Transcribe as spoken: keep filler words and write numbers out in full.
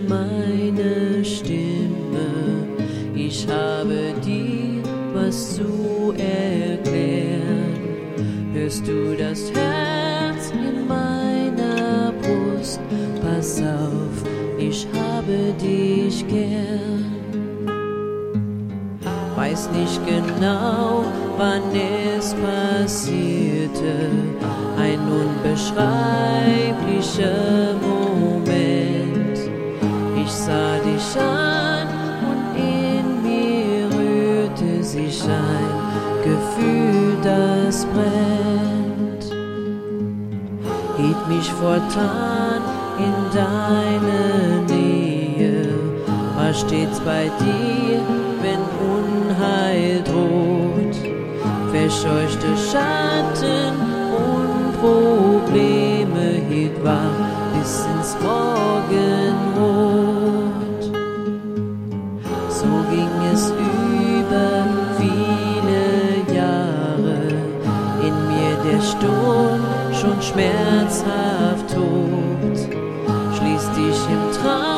meine Stimme, ich habe dir was zu erklären. Hörst du das Herz in meiner Brust? Pass auf, ich habe dich gern. Weiß nicht genau, wann es passierte, ein unbeschreiblicher Moment. Ich sah dich an und in mir rührte sich ein Gefühl, das brennt. Hielt mich fortan in deine Nähe, war stets bei dir, wenn Unheil droht. Verscheuchte Schatten und Probleme hielt wach bis ins Morgenrot. So ging es über viele Jahre, in mir der Sturm schon schmerzhaft tobt. Schließ dich im Traum